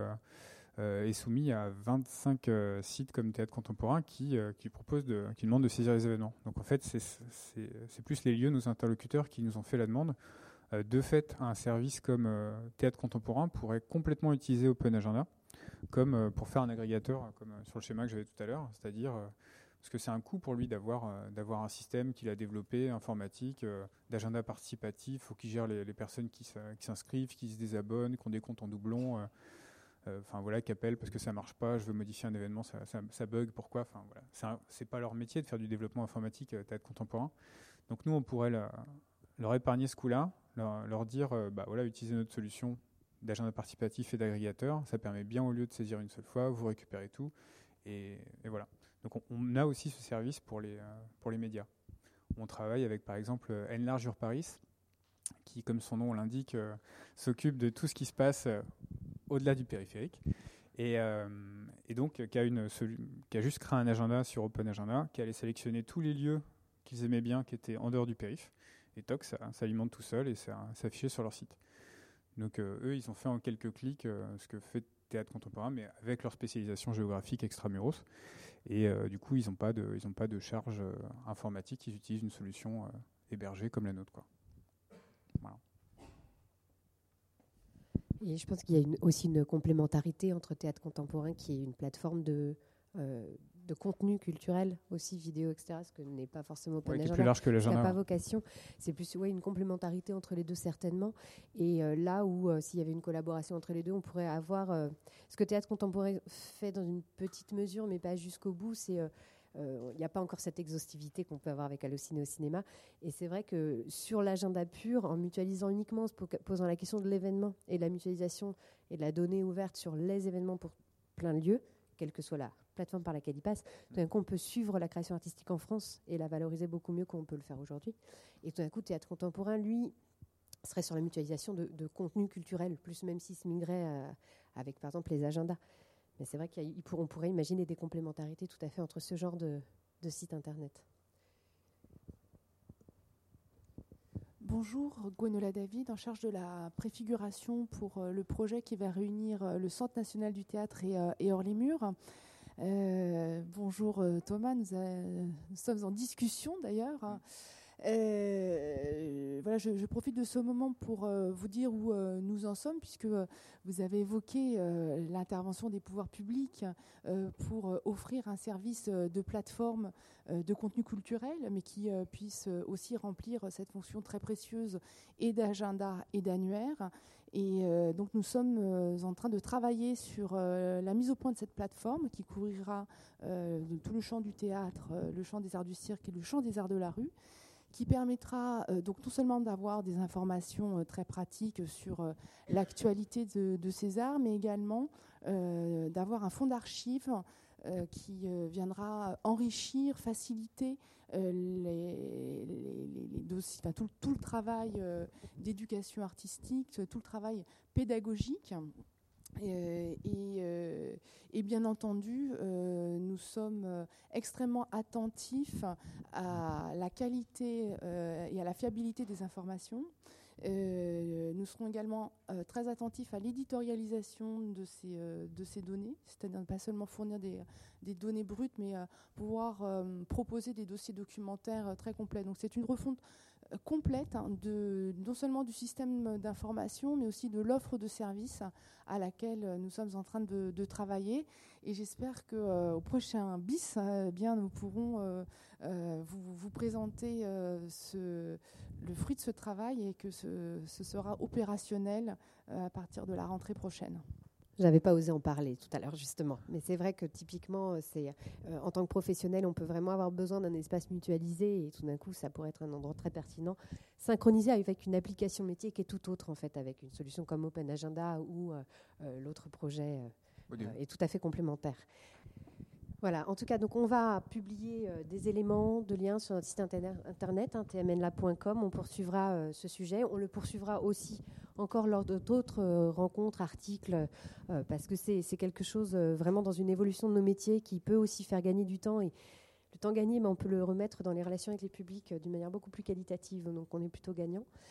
C: est soumis à 25 sites comme Théâtre Contemporain qui demandent de saisir les événements. Donc en fait, c'est plus les lieux, nos interlocuteurs, qui nous ont fait la demande. De fait, un service comme Théâtre Contemporain pourrait complètement utiliser Open Agenda comme pour faire un agrégateur, comme sur le schéma que j'avais tout à l'heure, c'est-à-dire parce que c'est un coût pour lui d'avoir un système qu'il a développé, informatique, d'agenda participatif, il faut qu'il gère les personnes qui s'inscrivent, qui se désabonnent, qui ont des comptes en doublon, qui appellent parce que ça marche pas, je veux modifier un événement, ça bug, pourquoi, voilà. C'est pas leur métier de faire du développement informatique Théâtre Contemporain. Donc nous, on pourrait leur épargner ce coût-là, leur dire, utilisez notre solution d'agenda participatif et d'agrégateur, ça permet bien, au lieu de saisir une seule fois, vous récupérez tout, et voilà. Donc on a aussi ce service pour les médias. On travaille avec par exemple Enlarge Your Paris, qui, comme son nom l'indique, s'occupe de tout ce qui se passe au-delà du périphérique, et donc qui a juste créé un agenda sur Open Agenda, qui allait sélectionner tous les lieux qu'ils aimaient bien, qui étaient en dehors du périph', et toc, ça alimente tout seul et ça affiché sur leur site. Donc eux, ils ont fait en quelques clics ce que fait Théâtre Contemporain, mais avec leur spécialisation géographique extramuros. Et du coup, ils n'ont pas de charge informatique, ils utilisent une solution hébergée comme la nôtre, quoi. Voilà.
A: Et je pense qu'il y a aussi une complémentarité entre Théâtre Contemporain, qui est une plateforme de contenu culturel, aussi vidéo, etc., ce que n'est pas forcément Open Agenda.
C: Qui est plus large que l'agenda.
A: Ça n'a pas vocation. C'est plus une complémentarité entre les deux, certainement. Et là où, s'il y avait une collaboration entre les deux, on pourrait avoir... ce que Théâtre Contemporain fait dans une petite mesure, mais pas jusqu'au bout, c'est... il n'y a pas encore cette exhaustivité qu'on peut avoir avec Allociné au cinéma. Et c'est vrai que sur l'agenda pur, en mutualisant uniquement, en se posant la question de l'événement et de la mutualisation et de la donnée ouverte sur les événements pour plein de lieux, quelle que soit la plateforme par laquelle il passe, tout d'un coup, on peut suivre la création artistique en France et la valoriser beaucoup mieux qu'on peut le faire aujourd'hui. Et tout d'un coup, Théâtre Contemporain, lui, serait sur la mutualisation de contenu culturel, plus même s'il se migrait avec, par exemple, les agendas. Mais c'est vrai qu'on pourrait imaginer des complémentarités tout à fait entre ce genre de site internet.
K: Bonjour, Gwenola David, en charge de la préfiguration pour le projet qui va réunir le Centre national du théâtre et Hors les murs. Bonjour Thomas, nous sommes en discussion d'ailleurs. Je profite de ce moment pour vous dire où nous en sommes, puisque vous avez évoqué l'intervention des pouvoirs publics pour offrir un service de plateforme de contenu culturel, mais qui puisse aussi remplir cette fonction très précieuse et d'agenda et d'annuaire. Et donc nous sommes en train de travailler sur la mise au point de cette plateforme qui couvrira tout le champ du théâtre, le champ des arts du cirque et le champ des arts de la rue, qui permettra donc non seulement d'avoir des informations très pratiques sur l'actualité de César, mais également d'avoir un fonds d'archives qui viendra enrichir, faciliter les dossiers, enfin, tout le travail d'éducation artistique, tout le travail pédagogique. Et bien entendu, nous sommes extrêmement attentifs à la qualité et à la fiabilité des informations. Nous serons également très attentifs à l'éditorialisation de ces données, c'est-à-dire ne pas seulement fournir des données brutes, mais pouvoir proposer des dossiers documentaires très complets. Donc c'est une refonte complète non seulement du système d'information, mais aussi de l'offre de services à laquelle nous sommes en train de travailler. Et j'espère qu'au prochain BIS, nous pourrons vous présenter le fruit de ce travail et que ce sera opérationnel à partir de la rentrée prochaine.
A: Je n'avais pas osé en parler tout à l'heure, justement. Mais c'est vrai que typiquement, en tant que professionnel, on peut vraiment avoir besoin d'un espace mutualisé et tout d'un coup, ça pourrait être un endroit très pertinent, synchronisé avec une application métier qui est tout autre, en fait, avec une solution comme Open Agenda ou l'autre projet est tout à fait complémentaire. Voilà, en tout cas, donc on va publier des éléments de liens sur notre site internet, tmnlab.com. On poursuivra ce sujet. On le poursuivra aussi encore lors d'autres rencontres, articles, parce que c'est quelque chose vraiment dans une évolution de nos métiers qui peut aussi faire gagner du temps. Et le temps gagné, on peut le remettre dans les relations avec les publics d'une manière beaucoup plus qualitative. Donc on est plutôt gagnant.